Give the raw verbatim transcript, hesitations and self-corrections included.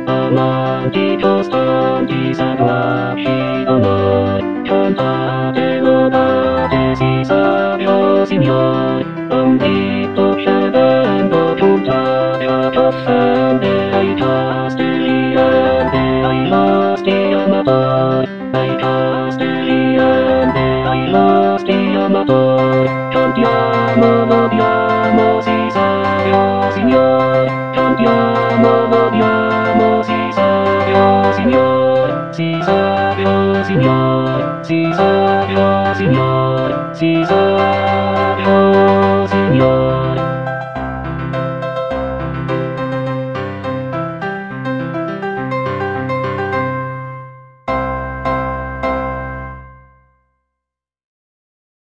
amanti costanti seguaci a noi, cantate lodate si savio Signor, ambito cedendo giuntate ad offende ai castelliante, ai lasti amatori, ai castelliante, ai lasti amatori, cantiamo, lodiamo, si savio Signor, cantiamo.